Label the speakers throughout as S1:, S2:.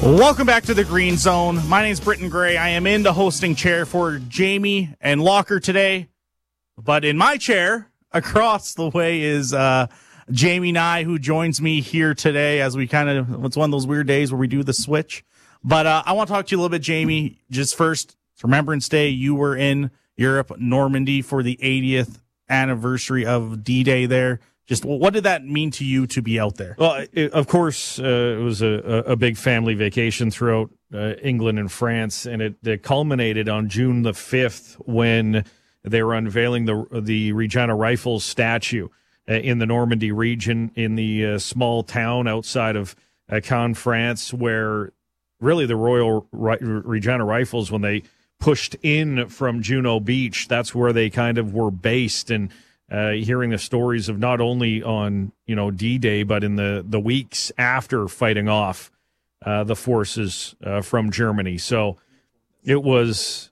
S1: Welcome back to the Green Zone. My name's Britton Gray. I am in the hosting chair for Jamie and Locker today. But in my chair, across the way, is Jamie Nye, who joins me here today as we it's one of those weird days where we do the switch. But I want to talk to you a little bit, Jamie. Just first, it's Remembrance Day. You were in Europe, Normandy, for the 80th anniversary of D-Day there. Just what did that mean to you to be out there?
S2: Well, of course, it was a big family vacation throughout England and France, and it culminated on June the 5th when they were unveiling the Regina Rifles statue in the Normandy region in the small town outside of Caen, France, where really the Royal Regina Rifles, when they pushed in from Juno Beach, that's where they kind of were based. And hearing the stories of not only on D-Day, but in the weeks after fighting off the forces from Germany. So it was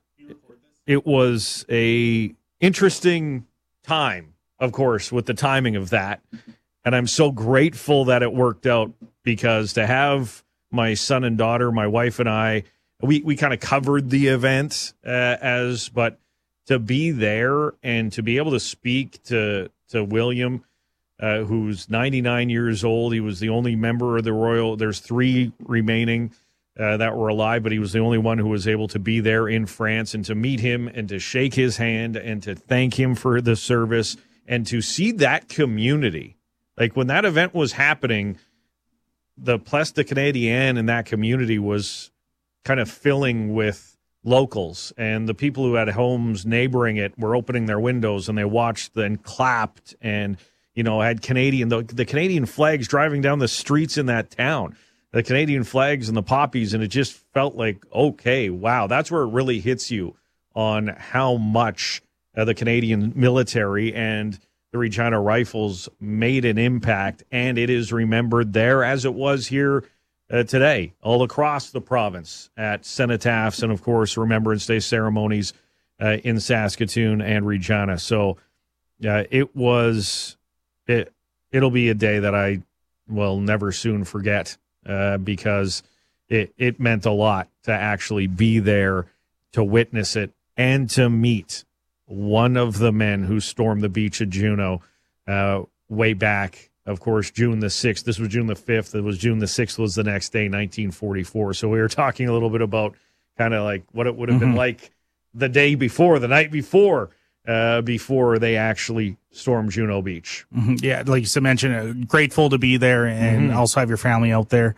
S2: a interesting time, of course, with the timing of that. And I'm so grateful that it worked out, because to have my son and daughter, my wife and I, we kind of covered the event but to be there and to be able to speak to William, who's 99 years old. He was the only member of the Royal. There's 3 remaining that were alive, but he was the only one who was able to be there in France, and to meet him and to shake his hand and to thank him for the service and to see that community. Like when that event was happening, the Place de Canadienne in that community was kind of filling with locals, and the people who had homes neighboring it were opening their windows, and they watched and clapped and, had the Canadian flags driving down the streets in that town, the Canadian flags and the poppies. And it just felt like, okay, wow, that's where it really hits you on how much the Canadian military and the Regina Rifles made an impact. And it is remembered there as it was here today, all across the province at cenotaphs and, of course, Remembrance Day ceremonies in Saskatoon and Regina. So it'll be a day that I will never soon forget, because it meant a lot to actually be there, to witness it, and to meet one of the men who stormed the beach at Juno way back. Of course, June the 6th. This was June the 5th. It was June the 6th was the next day, 1944. So we were talking a little bit about kind of like what it would have been like the day before, the night before they actually stormed Juno Beach.
S1: Mm-hmm. Yeah, like you mentioned, grateful to be there and also have your family out there.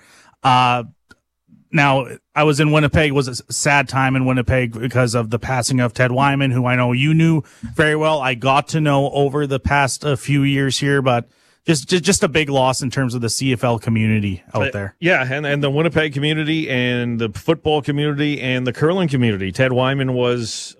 S1: Now, I was in Winnipeg. It was a sad time in Winnipeg because of the passing of Ted Wyman, who I know you knew very well. I got to know over the past few years here, but just a big loss in terms of the CFL community out there.
S2: Yeah, and the Winnipeg community and the football community and the curling community. Ted Wyman was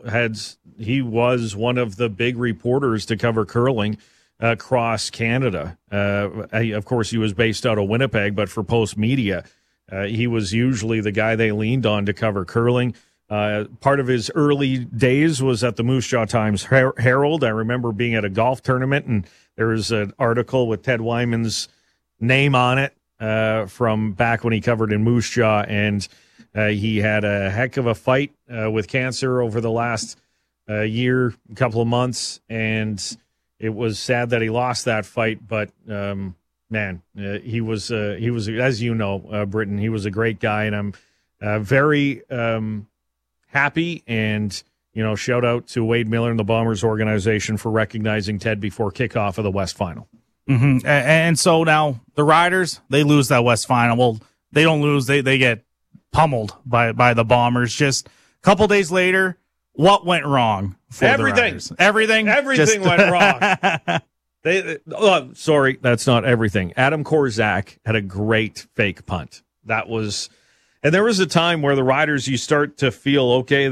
S2: one of the big reporters to cover curling across Canada. Of course, he was based out of Winnipeg, but for Post Media, he was usually the guy they leaned on to cover curling. Part of his early days was at the Moose Jaw Times Herald. I remember being at a golf tournament, and there was an article with Ted Wyman's name on it from back when he covered in Moose Jaw, and he had a heck of a fight with cancer over the last year, couple of months, and it was sad that he lost that fight. But he was as you know, Britton, he was a great guy, and I'm very happy, and shout out to Wade Miller and the Bombers organization for recognizing Ted before kickoff of the West Final.
S1: Mm-hmm. And so now the Riders, they lose that West Final. Well, they don't lose; they get pummeled by the Bombers. Just a couple days later, what went wrong for
S2: Everything.
S1: the Riders? Everything
S2: went wrong. Sorry, that's not everything. Adam Korzak had a great fake punt. And there was a time where the Riders, you start to feel, okay,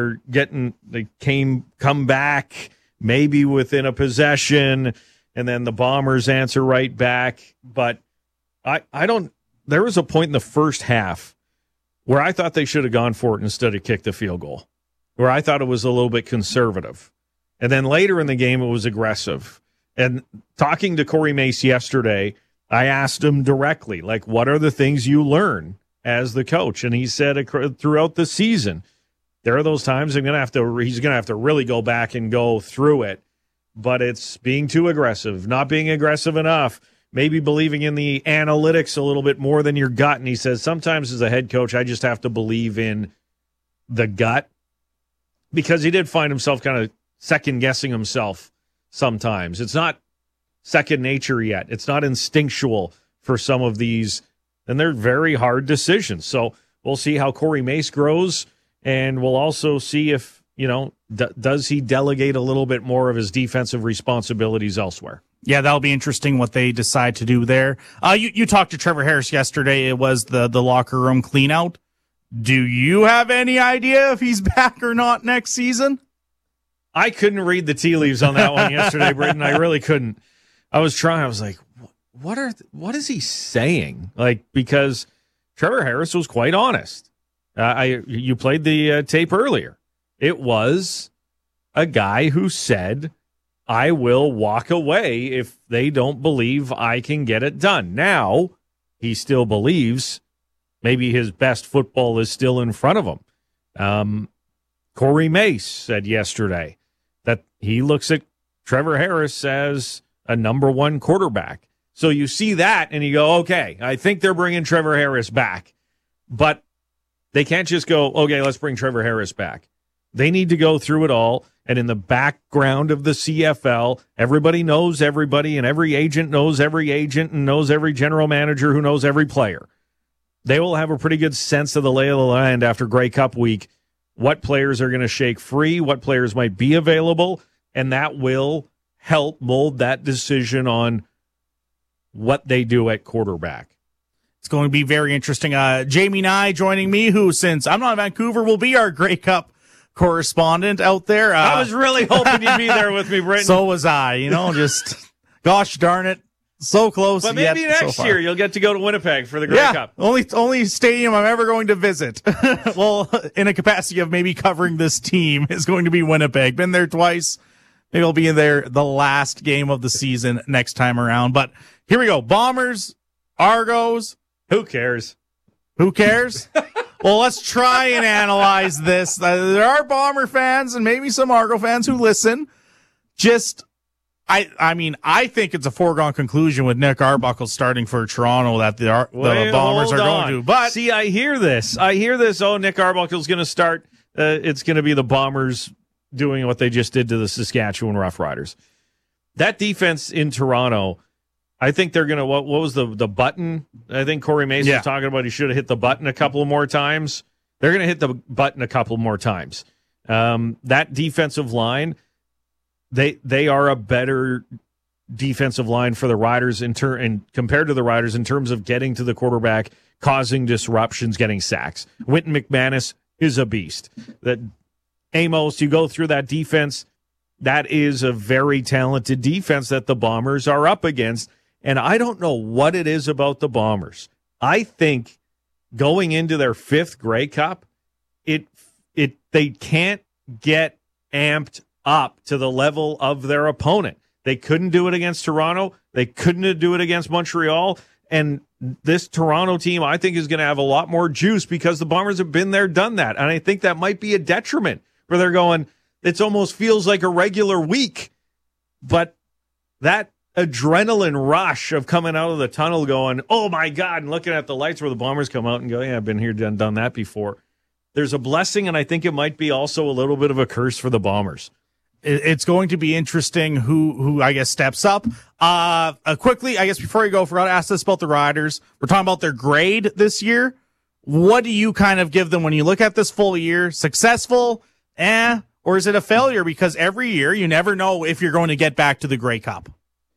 S2: come back maybe within a possession, and then the Bombers answer right back. But there was a point in the first half where I thought they should have gone for it instead of kicked the field goal, where I thought it was a little bit conservative. And then later in the game, it was aggressive. And talking to Corey Mace yesterday, I asked him directly, what are the things you learn as the coach. And he said throughout the season, there are those times he's going to have to really go back and go through it. But it's being too aggressive, not being aggressive enough, maybe believing in the analytics a little bit more than your gut. And he says, sometimes as a head coach, I just have to believe in the gut, because he did find himself kind of second-guessing himself sometimes. It's not second nature yet. It's not instinctual for some of these, and they're very hard decisions. So we'll see how Corey Mace grows, and we'll also see if, does he delegate a little bit more of his defensive responsibilities elsewhere?
S1: Yeah, that'll be interesting what they decide to do there. You talked to Trevor Harris yesterday. It was the locker room clean out. Do you have any idea if he's back or not next season?
S2: I couldn't read the tea leaves on that one yesterday, Britton. I really couldn't. I was trying. I was like, what is he saying? Because Trevor Harris was quite honest. You played the tape earlier. It was a guy who said, I will walk away if they don't believe I can get it done. Now, he still believes maybe his best football is still in front of him. Corey Mace said yesterday that he looks at Trevor Harris as a number one quarterback. So you see that and you go, okay, I think they're bringing Trevor Harris back. But they can't just go, okay, let's bring Trevor Harris back. They need to go through it all. And in the background of the CFL, everybody knows everybody, and every agent knows every agent, and knows every general manager who knows every player. They will have a pretty good sense of the lay of the land after Grey Cup week, what players are going to shake free, what players might be available, and that will help mold that decision on what they do at quarterback.
S1: It's going to be very interesting. Jamie Nye joining me, who, since I'm not in Vancouver, will be our Grey Cup correspondent out there.
S2: I was really hoping you'd be there with me, Britton.
S1: So was I. Just, gosh darn it, so close.
S2: But maybe next year you'll get to go to Winnipeg for the Grey Cup.
S1: Only stadium I'm ever going to visit. Well, in a capacity of maybe covering this team, is going to be Winnipeg. Been there twice. Maybe I'll be in there the last game of the season next time around. But here we go. Bombers, Argos.
S2: Who cares?
S1: Who cares? Well, let's try and analyze this. There are Bomber fans and maybe some Argo fans who listen. I think it's a foregone conclusion with Nick Arbuckle starting for Toronto that the Bombers are going to. But
S2: see, I hear this. Oh, Nick Arbuckle's going to start. It's going to be the Bombers doing what they just did to the Saskatchewan Roughriders. That defense in Toronto, I think they're going to, what was the button? I think Corey Mason was talking about he should have hit the button a couple more times. They're going to hit the button a couple more times. That defensive line, they are a better defensive line for the Riders and compared to the Riders in terms of getting to the quarterback, causing disruptions, getting sacks. Wynton McManus is a beast. That Amos, you go through that defense, that is a very talented defense that the Bombers are up against. And I don't know what it is about the Bombers. I think going into their fifth Grey Cup, they can't get amped up to the level of their opponent. They couldn't do it against Toronto. They couldn't do it against Montreal. And this Toronto team, I think, is going to have a lot more juice because the Bombers have been there, done that. And I think that might be a detriment where they're going, it almost feels like a regular week. But that adrenaline rush of coming out of the tunnel going, oh, my God, and looking at the lights where the Bombers come out and go, yeah, I've been here, done that before. There's a blessing, and I think it might be also a little bit of a curse for the Bombers.
S1: It's going to be interesting who I guess steps up. Quickly, I guess before you go, forgot to ask this about the Riders. We're talking about their grade this year. What do you kind of give them when you look at this full year? Successful? Or is it a failure? Because every year you never know if you're going to get back to the Grey Cup.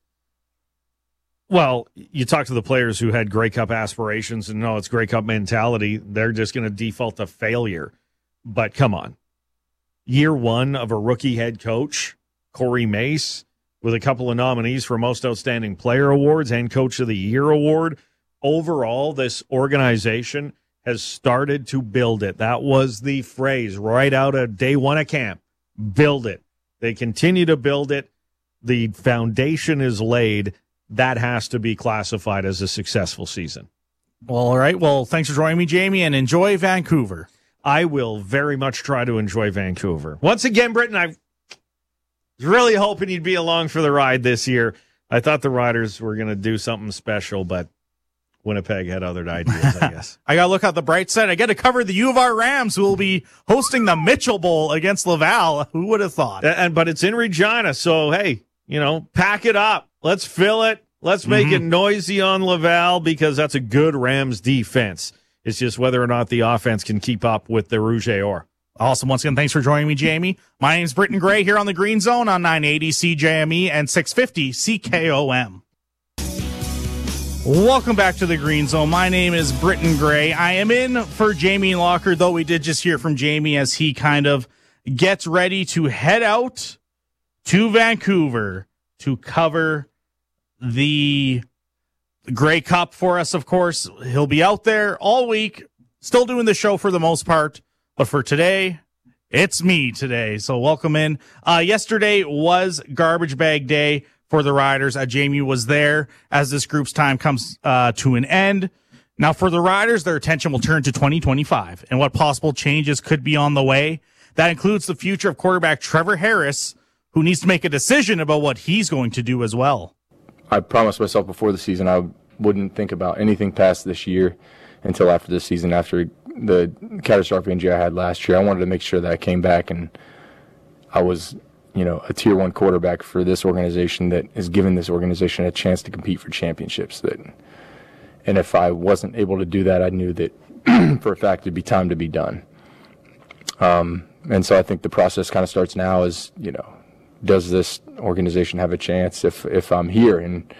S2: Well, you talk to the players who had Grey Cup aspirations and no, it's Grey Cup mentality. They're just going to default to failure. But come on. Year one of a rookie head coach, Corey Mace, with a couple of nominees for Most Outstanding Player Awards and Coach of the Year Award. Overall, this organization has started to build it. That was the phrase right out of day one of camp. Build it. They continue to build it. The foundation is laid. That has to be classified as a successful season.
S1: Well, all right. Well, thanks for joining me, Jamie, and enjoy Vancouver.
S2: I will very much try to enjoy Vancouver. Once again, Britton, I was really hoping you'd be along for the ride this year. I thought the Riders were going to do something special, but Winnipeg had other ideas, I guess.
S1: I got to look at the bright side. I get to cover the U of R Rams, who will be hosting the Mitchell Bowl against Laval. Who would have thought?
S2: But it's in Regina, so, hey, pack it up. Let's fill it. Let's make it noisy on Laval because that's a good Rams defense. It's just whether or not the offense can keep up with the Rouge et Or.
S1: Awesome. Once again, thanks for joining me, Jamie. My name's Britton Gray here on the Green Zone on 980 CJME and 650 CKOM. Welcome back to the Green Zone. My name is Britton Gray. I am in for Jamie Locker, though we did just hear from Jamie as he kind of gets ready to head out to Vancouver to cover the Grey Cup for us, of course. He'll be out there all week, still doing the show for the most part. But for today, it's me today. So welcome in. Yesterday was garbage bag day for the Riders. Jamie was there as this group's time comes to an end. Now for the Riders, their attention will turn to 2025 and what possible changes could be on the way. That includes the future of quarterback Trevor Harris, who needs to make a decision about what he's going to do as well.
S3: I promised myself before the season I wouldn't think about anything past this year until after this season, after the catastrophic injury I had last year. I wanted to make sure that I came back and I was, a tier 1 quarterback for this organization that has given this organization a chance to compete for championships. And if I wasn't able to do that, I knew that for a fact it'd be time to be done. And so I think the process kind of starts now is, does this organization have a chance if I'm here? And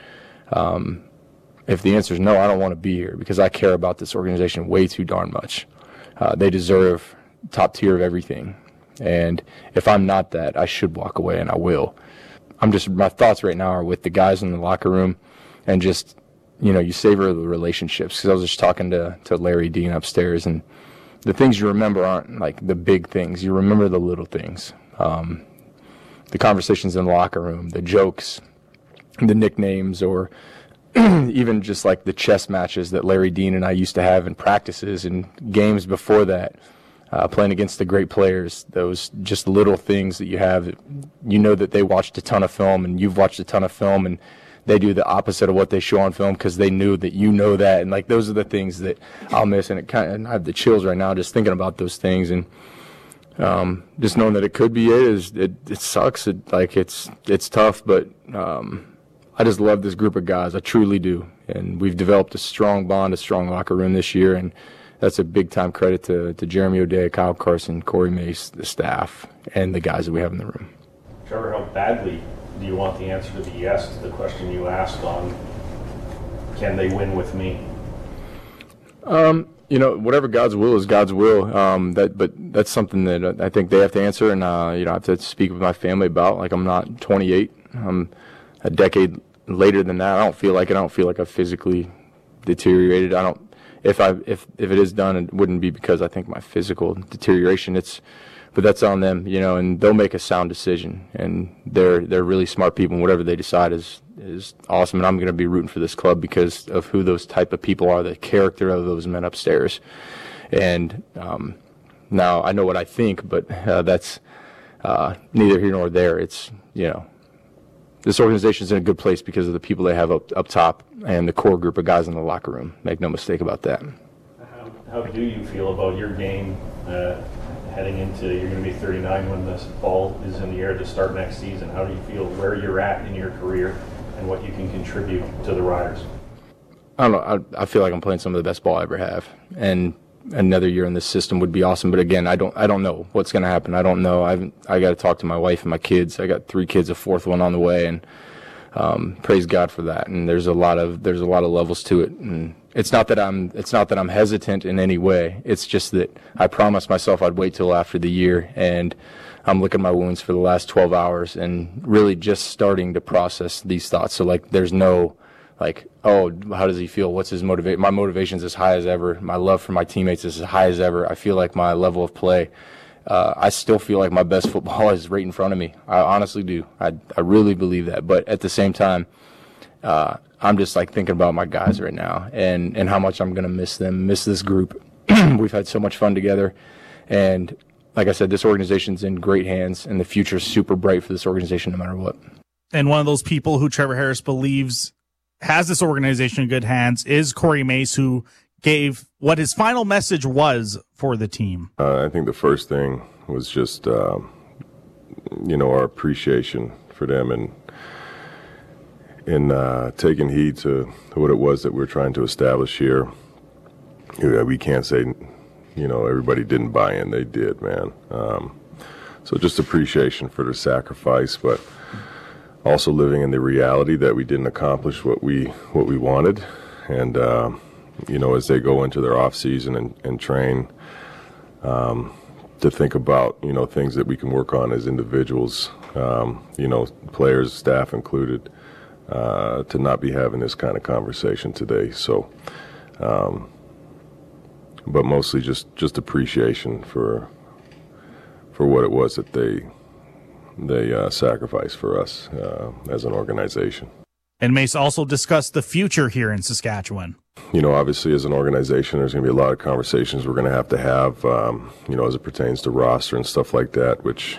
S3: if the answer is no, I don't want to be here because I care about this organization way too darn much. They deserve top tier of everything. And if I'm not that, I should walk away, and I will. My thoughts right now are with the guys in the locker room and just, you savor the relationships. Because I was just talking to Larry Dean upstairs, and the things you remember aren't like the big things. You remember the little things. The conversations in the locker room, the jokes, the nicknames, or even just like the chess matches that Larry Dean and I used to have in practices and games before that, playing against the great players, those just little things that you have. That they watched a ton of film and you've watched a ton of film, and they do the opposite of what they show on film because they knew that that. And like those are the things that I'll miss, and I have the chills right now just thinking about those things. And just knowing that it could be it sucks. It's tough, but I just love this group of guys. I truly do. And we've developed a strong bond, a strong locker room this year, and that's a big-time credit to Jeremy O'Day, Kyle Carson, Corey Mace, the staff, and the guys that we have in the room.
S2: Trevor, how badly do you want the answer to be yes to the question you asked on can they win with me?
S3: Whatever God's will is God's will. But that's something that I think they have to answer, and I have to speak with my family about. Like, I'm not 28. I'm a decade later than that. I don't feel like it. I don't feel like I've physically deteriorated. I don't. If it is done, it wouldn't be because I think my physical deterioration. But that's on them, and they'll make a sound decision. And they're really smart people, and whatever they decide is awesome. And I'm going to be rooting for this club because of who those type of people are, the character of those men upstairs. And now I know what I think, but that's neither here nor there. It's this organization is in a good place because of the people they have up top and the core group of guys in the locker room. Make no mistake about that.
S2: How do you feel about your game heading into, you're going to be 39 when this ball is in the air to start next season? How do you feel where you're at in your career and what you can contribute to the Riders?
S3: I don't know. I feel like I'm playing some of the best ball I ever have. And another year in this system would be awesome. But again, I don't know what's going to happen. I don't know. I got to talk to my wife and my kids. I got 3 kids, a 4th one on the way, and praise God for that. And there's a lot of levels to it. And it's not that I'm hesitant in any way. It's just that I promised myself I'd wait till after the year, and I'm licking my wounds for the last 12 hours and really just starting to process these thoughts. So there's no oh, how does he feel? What's his motivation? My motivation's as high as ever. My love for my teammates is as high as ever. I feel like my level of play, I still feel like my best football is right in front of me. I honestly do. I really believe that. But at the same time, I'm just like thinking about my guys right now and how much I'm going to miss them, miss this group. We've had so much fun together. And like I said, this organization's in great hands, and the future is super bright for this organization no matter what.
S1: And one of those people who Trevor Harris believes has this organization in good hands is Corey Mace, who gave what his final message was for the team.
S4: I think the first thing was just, our appreciation for them and taking heed to what it was that we're trying to establish here. We can't say, everybody didn't buy in. They did, man. So just appreciation for the sacrifice, but also living in the reality that we didn't accomplish what we wanted. And, as they go into their off season and train, to think about, things that we can work on as individuals, players, staff included, to not be having this kind of conversation today. So, but mostly just appreciation for what it was that they sacrificed for us as an organization.
S1: And Mace also discussed the future here in Saskatchewan.
S4: Obviously as an organization, there's going to be a lot of conversations we're going to have, as it pertains to roster and stuff like that, which,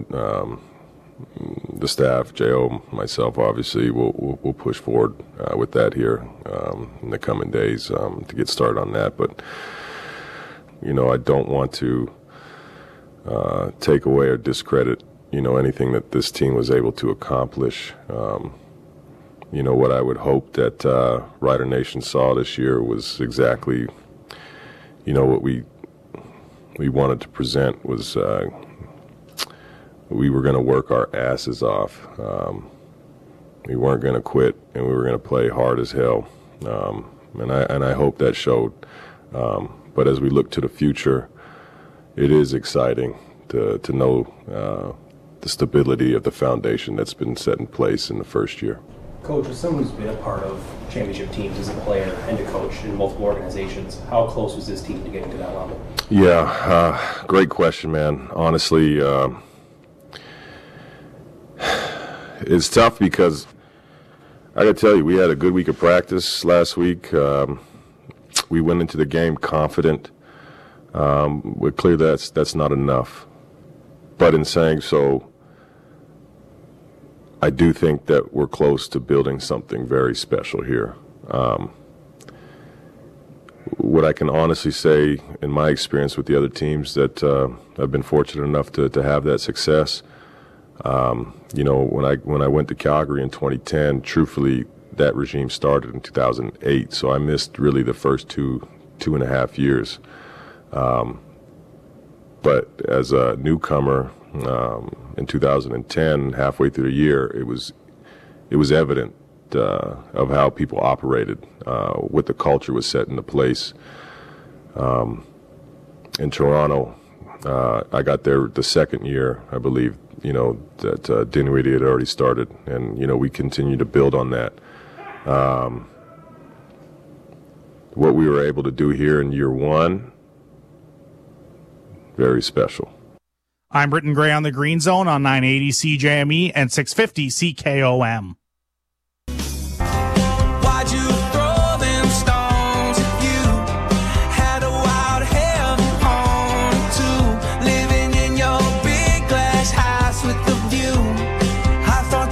S4: the staff, J.O., myself, obviously, we'll push forward with that here in the coming days to get started on that. But, I don't want to take away or discredit, anything that this team was able to accomplish. What I would hope that Rider Nation saw this year was exactly, what we wanted to present was we were going to work our asses off. We weren't going to quit, and we were going to play hard as hell. And I hope that showed. But as we look to the future, it is exciting to know the stability of the foundation that's been set in place in the first year.
S5: Coach, as someone who's been a part of championship teams as a player and a coach in multiple organizations, how close was this team to getting to that level?
S4: Yeah, great question, man. Honestly, it's tough because I got to tell you, we had a good week of practice last week. We went into the game confident. We're clear that's not enough. But in saying so, I do think that we're close to building something very special here. What I can honestly say in my experience with the other teams that I've been fortunate enough to have that success, when I went to Calgary in 2010, truthfully, that regime started in 2008, so I missed really the first two and a half years. But as a newcomer in 2010, halfway through the year, it was evident of how people operated, what the culture was set into place. In Toronto, I got there the second year, I believe, that Dinwiddie had already started, and we continued to build on that. What we were able to do here in year one, very special.
S1: I'm Britton Gray on the Green Zone on 980 CJME and 650 CKOM.
S6: Why'd you throw them stones if you had a wild heaven home to living in your big glass house with the view? I thought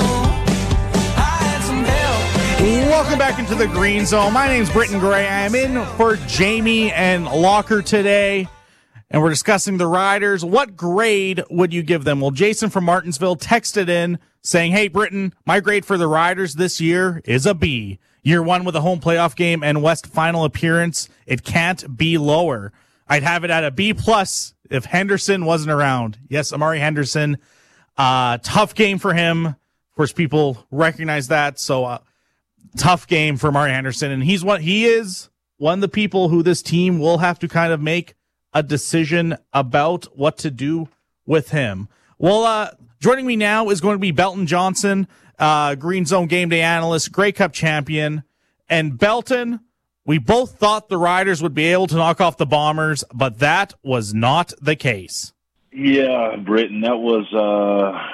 S6: I had some help.
S1: Welcome back into the Green Zone. My name's Britton Gray. I am in for Jamie and Locker today, and we're discussing the Riders. What grade would you give them? Well, Jason from Martinsville texted in saying, hey, Britton, my grade for the Riders this year is a B. Year one with a home playoff game and West final appearance. It can't be lower. I'd have it at a B+ if Henderson wasn't around. Yes, Amari Henderson. Tough game for him. Of course, people recognize that. So tough game for Amari Henderson. And he is one of the people who this team will have to kind of make a decision about what to do with him. Well, joining me now is going to be Belton Johnson, Green Zone Game Day analyst, Grey Cup champion. And Belton, we both thought the Riders would be able to knock off the Bombers, but that was not the case.
S7: Yeah, Britton, that was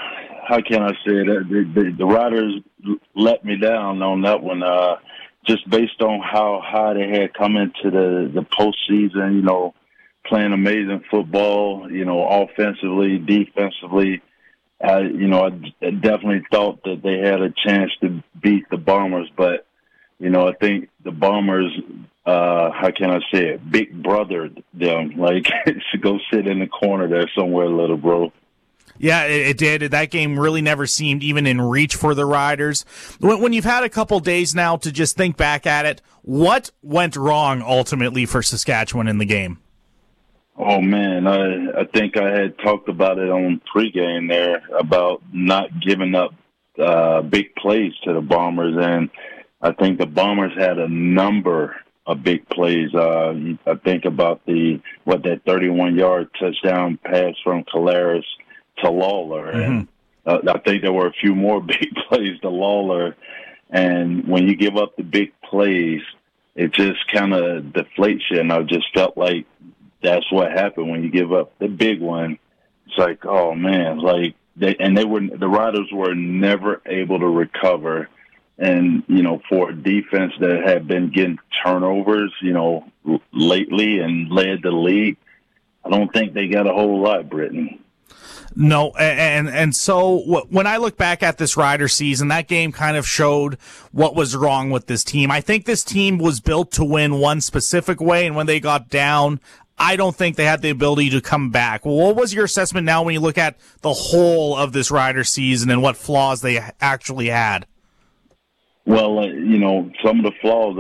S7: how can I say that the Riders let me down on that one. Just based on how high they had come into the postseason, you know, playing amazing football, you know, offensively, defensively. You know, I definitely thought that they had a chance to beat the Bombers, but, you know, I think the Bombers, how can I say it, big brothered them, like, to go sit in the corner there somewhere, little bro.
S1: Yeah, it did. That game really never seemed even in reach for the Riders. When you've had a couple days now to just think back at it, what went wrong ultimately for Saskatchewan in the game?
S7: Oh, man, I think I had talked about it on pregame there about not giving up big plays to the Bombers, and I think the Bombers had a number of big plays. I think about that 31-yard touchdown pass from Collaros to Lawler, and I think there were a few more big plays to Lawler, and when you give up the big plays, it just kind of deflates you, and I just felt like that's what happened when you give up the big one. It's like, oh man, like the Riders were never able to recover, and you know, for a defense that had been getting turnovers, you know, lately and led the league, I don't think they got a whole lot, Brittany.
S1: No, and so when I look back at this Rider season, that game kind of showed what was wrong with this team. I think this team was built to win one specific way, and when they got down, I don't think they had the ability to come back. Well, what was your assessment now when you look at the whole of this Rider season and what flaws they actually had?
S7: Well, you know, some of the flaws,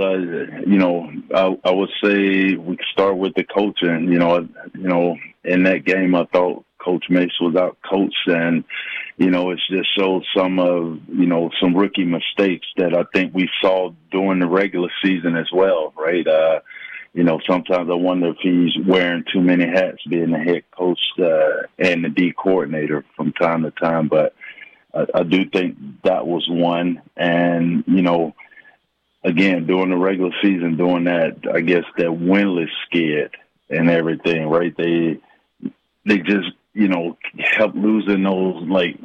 S7: I would say we could start with the coaching. You know, in that game, I thought Coach Mace was out coached, and you know, it's just showed some rookie mistakes that I think we saw during the regular season as well, right? You know, sometimes I wonder if he's wearing too many hats, being the head coach and the D coordinator from time to time. But I do think that was one. And, you know, again, during the regular season, doing that, I guess, that winless skid and everything, right? They just, you know, kept losing those, like,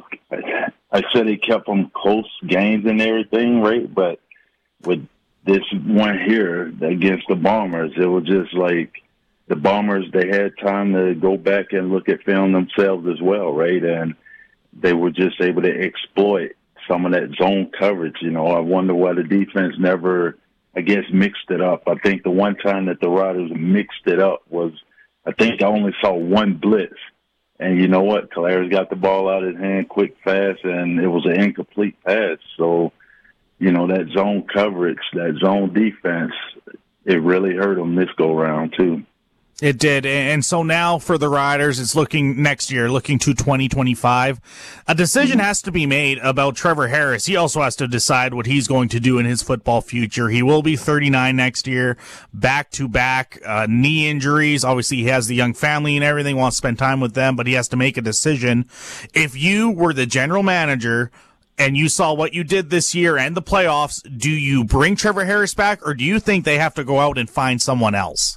S7: I said they kept them close games and everything, right? But with this one here against the Bombers, it was just like the Bombers, they had time to go back and look at film themselves as well, right? And they were just able to exploit some of that zone coverage. You know, I wonder why the defense never, I guess, mixed it up. I think the one time that the Riders mixed it up was, I think I only saw one blitz. And you know what? Collaros got the ball out of his hand quick, fast, and it was an incomplete pass. So, you know, that zone coverage, that zone defense, it really hurt them this go-round, too.
S1: It did. And so now for the Riders, it's looking next year, looking to 2025. A decision has to be made about Trevor Harris. He also has to decide what he's going to do in his football future. He will be 39 next year, back-to-back knee injuries. Obviously, he has the young family and everything, wants to spend time with them, but he has to make a decision. If you were the general manager and you saw what you did this year and the playoffs, do you bring Trevor Harris back, or do you think they have to go out and find someone else?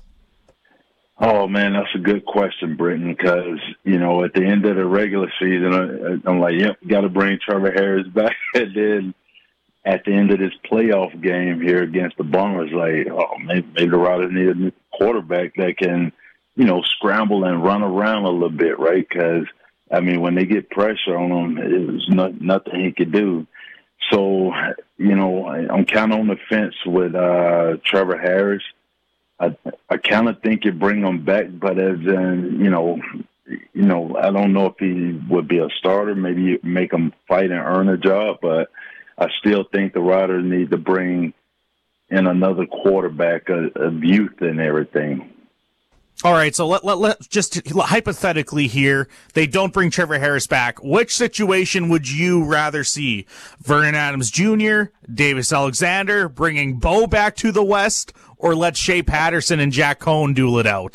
S7: Oh, man, that's a good question, Britton, because, you know, at the end of the regular season, I'm like, yep, got to bring Trevor Harris back. And then at the end of this playoff game here against the Bombers, like, oh, maybe the Riders need a new quarterback that can, you know, scramble and run around a little bit, right? Because, I mean, when they get pressure on him, there's nothing he could do. So, you know, I'm kind of on the fence with Trevor Harris. I kind of think you bring him back, but as in, you know, I don't know if he would be a starter. Maybe you make him fight and earn a job, but I still think the Riders need to bring in another quarterback of youth and everything.
S1: All right, so let's just hypothetically here, they don't bring Trevor Harris back. Which situation would you rather see? Vernon Adams Jr., Davis Alexander, bringing Bo back to the West, or let Shea Patterson and Jack Cohn duel it out?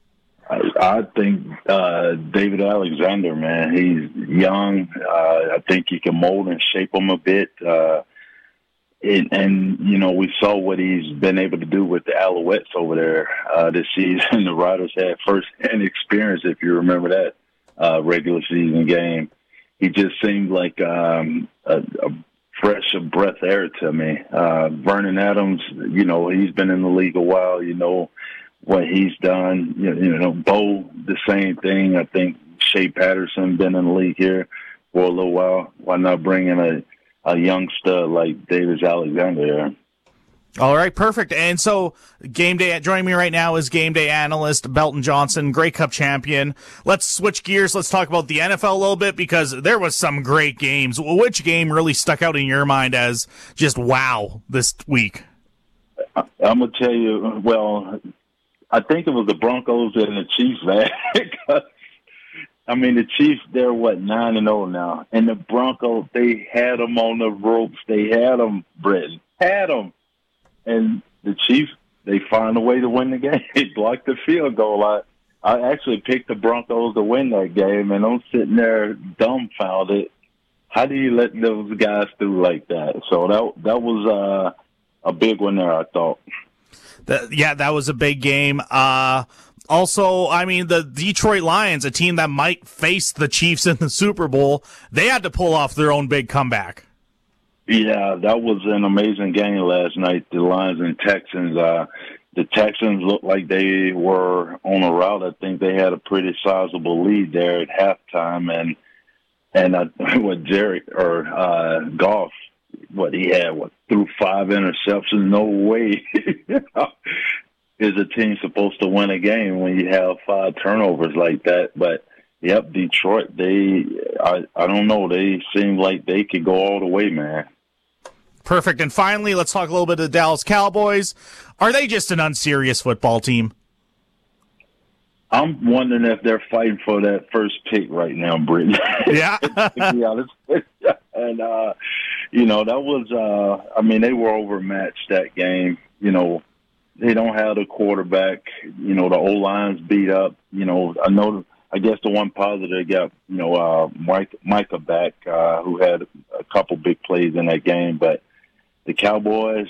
S7: I think David Alexander, man, he's young. I think he can mold and shape him a bit. And, you know, we saw what he's been able to do with the Alouettes over there this season. The Riders had first-hand experience, if you remember that regular season game. he just seemed like a fresh of breath air to me. Vernon Adams, he's been in the league a while. What he's done. Bo, the same thing. I think Shea Patterson been in the league here for a little while. Why not bring in a young stud like Davis Alexander here?
S1: All right, perfect. And so Game Day, joining me right now is Game Day analyst Belton Johnson, Grey Cup champion. Let's switch gears. Let's talk about the NFL a little bit because there was some great games. Which game really stuck out in your mind as just wow this week?
S7: I'm going to tell you, well, I think it was the Broncos and the Chiefs, man. The Chiefs, they're 9-0 now. And the Broncos, they had them on the ropes. They had them, Britton. Had them. And the Chiefs, they find a way to win the game. They blocked the field goal. I actually picked the Broncos to win that game, and I'm sitting there dumbfounded. How do you let those guys through like that? So that was a big one there, I thought.
S1: That was a big game. Also, the Detroit Lions, a team that might face the Chiefs in the Super Bowl, they had to pull off their own big comeback.
S7: Yeah, that was an amazing game last night, the Lions and Texans. The Texans looked like they were on a route. I think they had a pretty sizable lead there at halftime. And Jerry or Goff, he had threw 5 interceptions. No way is a team supposed to win a game when you have 5 turnovers like that. But yep, Detroit, I don't know, they seem like they could go all the way, man.
S1: Perfect. And finally, let's talk a little bit of the Dallas Cowboys. Are they just an unserious football team?
S7: I'm wondering if they're fighting for that first pick right now, Britton.
S1: Yeah.
S7: To be honest. And, that was, they were overmatched that game. They don't have the quarterback. The O-line's beat up. I guess the one positive they got, Micah back, who had a couple big plays in that game. But the Cowboys,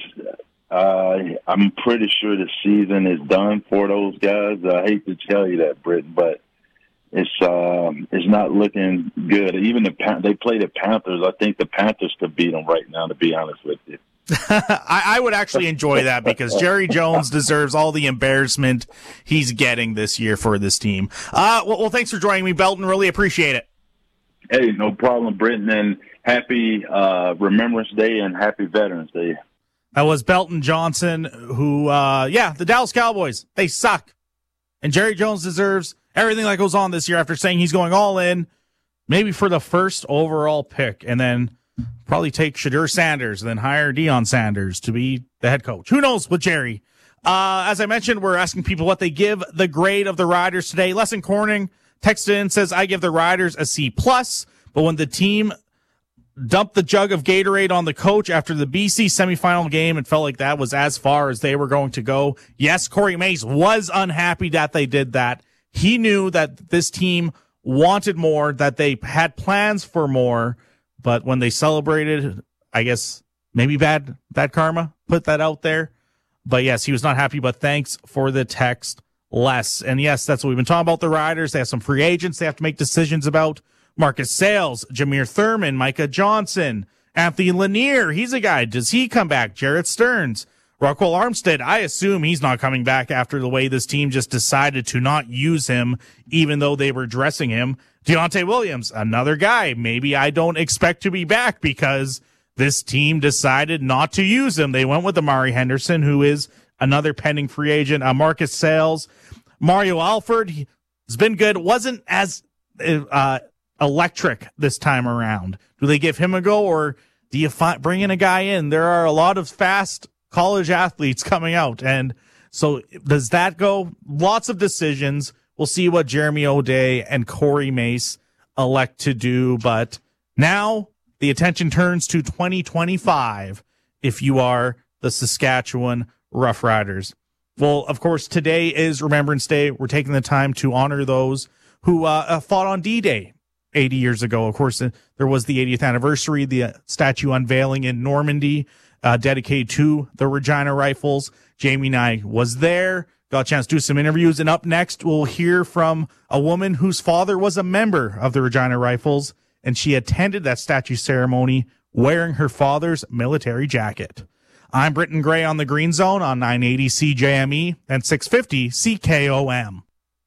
S7: I'm pretty sure the season is done for those guys. I hate to tell you that, Britton, but it's not looking good. Even they play the Panthers. I think the Panthers could beat them right now, to be honest with you.
S1: I would actually enjoy that because Jerry Jones deserves all the embarrassment he's getting this year for this team. Well, thanks for joining me, Belton. Really appreciate it.
S7: Hey, no problem, Britton, and happy Remembrance Day and happy Veterans Day.
S1: That was Belton Johnson, who, the Dallas Cowboys, they suck. And Jerry Jones deserves everything that goes on this year after saying he's going all in, maybe for the first overall pick, and then probably take Shadur Sanders and then hire Deion Sanders to be the head coach. Who knows with Jerry? As I mentioned, we're asking people what they give the grade of the Riders today. Lesson Corning texted in, says, I give the Riders a C+, but when the team dumped the jug of Gatorade on the coach after the BC semifinal game, it felt like that was as far as they were going to go. Yes, Corey Mace was unhappy that they did that. He knew that this team wanted more, that they had plans for more, but when they celebrated, I guess maybe bad karma put that out there. But yes, he was not happy, but thanks for the text, Les. And yes, that's what we've been talking about, the Riders. They have some free agents they have to make decisions about. Marcus Sales, Jameer Thurman, Micah Johnson, Anthony Lanier. He's a guy. Does he come back? Jarrett Stearns. Rockwell Armstead, I assume he's not coming back after the way this team just decided to not use him, even though they were dressing him. Deontay Williams, another guy. Maybe I don't expect to be back because this team decided not to use him. They went with Amari Henderson, who is another pending free agent. Marcus Sales, Mario Alford, he's been good. Wasn't as electric this time around. Do they give him a go, or do you bring in a guy in? There are a lot of fast college athletes coming out, and so does that go? Lots of decisions. We'll see what Jeremy O'Day and Corey Mace elect to do, but now the attention turns to 2025 if you are the Saskatchewan Roughriders. Well, of course, today is Remembrance Day. We're taking the time to honor those who fought on D-Day 80 years ago. Of course, there was the 80th anniversary, the statue unveiling in Normandy, dedicated to the Regina Rifles. Jamie and I was there, got a chance to do some interviews, and up next we'll hear from a woman whose father was a member of the Regina Rifles and she attended that statue ceremony wearing her father's military jacket. I'm Britton Gray on the Green Zone on 980 CJME and 650 CKOM.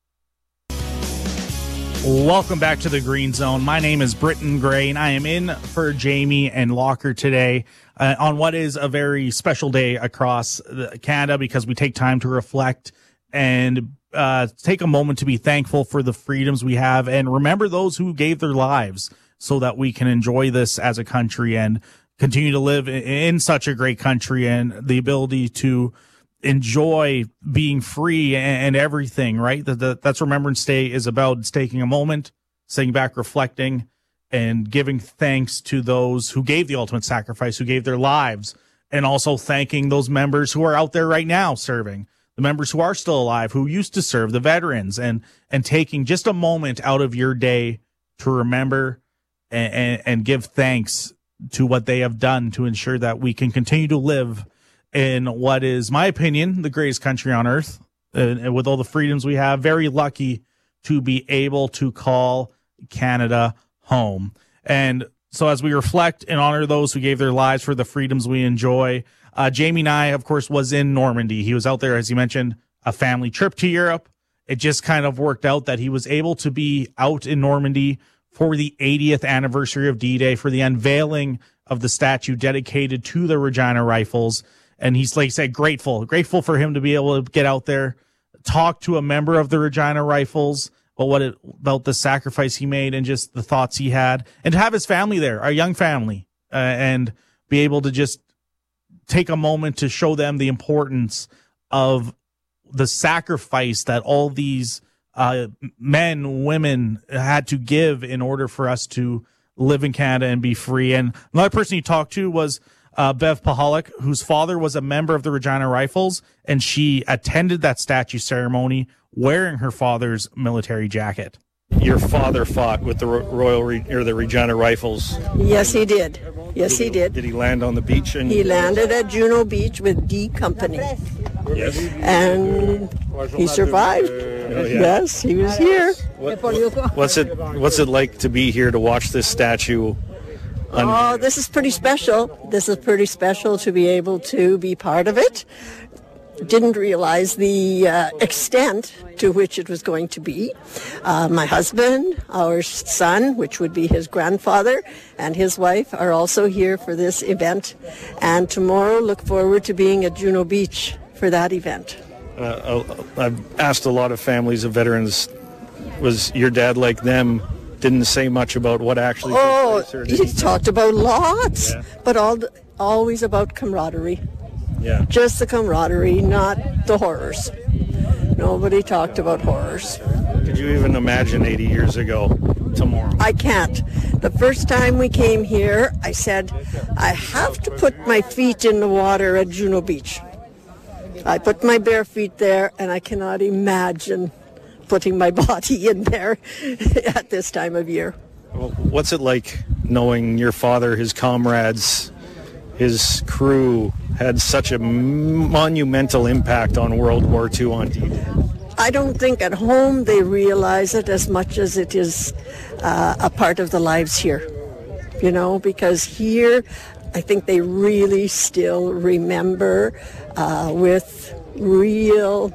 S1: Welcome back to the Green Zone. My name is Britton Gray, and I am in for Jamie and Locker today on what is a very special day across Canada, because we take time to reflect and take a moment to be thankful for the freedoms we have and remember those who gave their lives so that we can enjoy this as a country and continue to live in such a great country, and the ability to enjoy being free and everything, right? That's Remembrance Day is about. It's taking a moment, sitting back, reflecting, and giving thanks to those who gave the ultimate sacrifice, who gave their lives, and also thanking those members who are out there right now serving, the members who are still alive, who used to serve, the veterans, and taking just a moment out of your day to remember and give thanks to what they have done to ensure that we can continue to live in what is, my opinion, the greatest country on earth. And with all the freedoms we have, very lucky to be able to call Canada home. And so as we reflect and honor those who gave their lives for the freedoms we enjoy, Jamie and I, of course, was in Normandy. He was out there, as you mentioned, a family trip to Europe. It just kind of worked out that he was able to be out in Normandy for the 80th anniversary of D-Day, for the unveiling of the statue dedicated to the Regina Rifles. And he's, like I said, grateful for him to be able to get out there, talk to a member of the Regina Rifles about the sacrifice he made and just the thoughts he had, and to have his family there, our young family, and be able to just take a moment to show them the importance of the sacrifice that all these men, women had to give in order for us to live in Canada and be free. And another person he talked to was Bev Pahalik, whose father was a member of the Regina Rifles, and she attended that statue ceremony wearing her father's military jacket.
S2: Your father fought with the the Regina Rifles.
S8: Yes, he did. Yes, he did.
S2: Did he land on the beach?
S8: He landed at Juno Beach with D Company.
S2: Yes.
S8: And he survived.
S2: Oh, yeah.
S8: Yes, he was here.
S2: What's it like to be here to watch this statue?
S8: Oh, this is pretty special. This is pretty special to be able to be part of it. Didn't realize the extent to which it was going to be. My husband, our son, which would be his grandfather, and his wife are also here for this event. And tomorrow, look forward to being at Juno Beach for that event.
S2: I've asked a lot of families of veterans, was your dad like them? Didn't say much about what actually took place, or did
S8: he talked about lots, yeah. But always about camaraderie.
S2: Yeah. Just
S8: the camaraderie, not the horrors. Nobody talked about horrors.
S2: Could you even imagine 80 years ago tomorrow?
S8: I can't. The first time we came here, I said, I have to put my feet in the water at Juno Beach. I put my bare feet there, and I cannot imagine putting my body in there at this time of year.
S2: Well, what's it like knowing your father, his comrades, his crew had such a monumental impact on World War II on D-Day?
S8: I don't think at home they realize it as much as it is a part of the lives here, because here I think they really still remember with real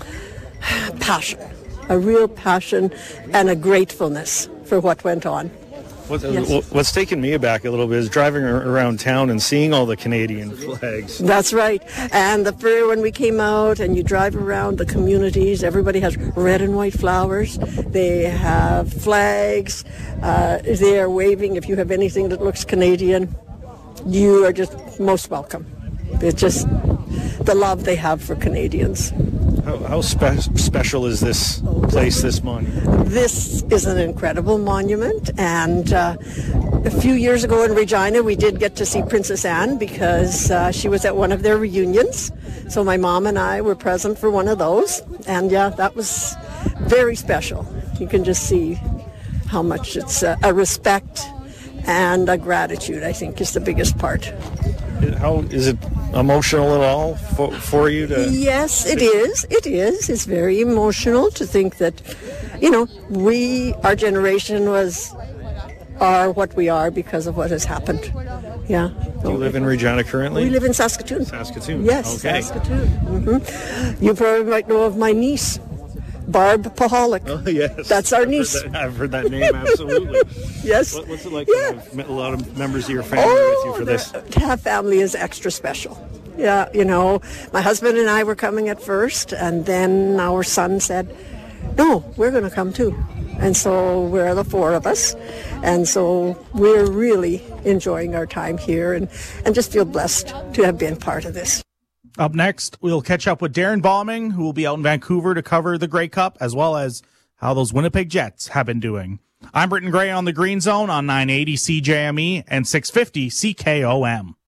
S8: passion. A real passion and a gratefulness for what went on.
S2: What's taken me aback a little bit is driving around town and seeing all the Canadian flags.
S8: That's right. And when we came out and you drive around the communities, everybody has red and white flowers. They have flags. They are waving. If you have anything that looks Canadian, you are just most welcome. It's just the love they have for Canadians.
S2: How special is this place, this monument?
S8: This is an incredible monument, and a few years ago in Regina we did get to see Princess Anne because she was at one of their reunions, so my mom and I were present for one of those, and yeah, that was very special. You can just see how much it's a respect and a gratitude, I think, is the biggest part.
S2: How is it emotional at all for you to?
S8: Yes, it is. It is. It's very emotional to think that, our generation was are what we are because of what has happened. Yeah.
S2: Do you live in Regina currently?
S8: We live in Saskatoon.
S2: Saskatoon.
S8: Yes,
S2: Okay.
S8: Saskatoon. Mm-hmm. You probably might know of my niece, Barb Pahalik.
S2: Oh, yes.
S8: That's our niece.
S2: I've heard that name, absolutely.
S8: Yes.
S2: What's it like
S8: Yeah.
S2: to have met a lot of members of your family with you for this?
S8: To have family is extra special. Yeah, you know, my husband and I were coming at first, and then our son said, no, we're going to come too. And so we're the four of us. And so we're really enjoying our time here and just feel blessed to have been part of this.
S1: Up next, we'll catch up with Darren Bombing, who will be out in Vancouver to cover the Grey Cup, as well as how those Winnipeg Jets have been doing. I'm Britton Gray on the Green Zone on 980 CJME and 650 CKOM.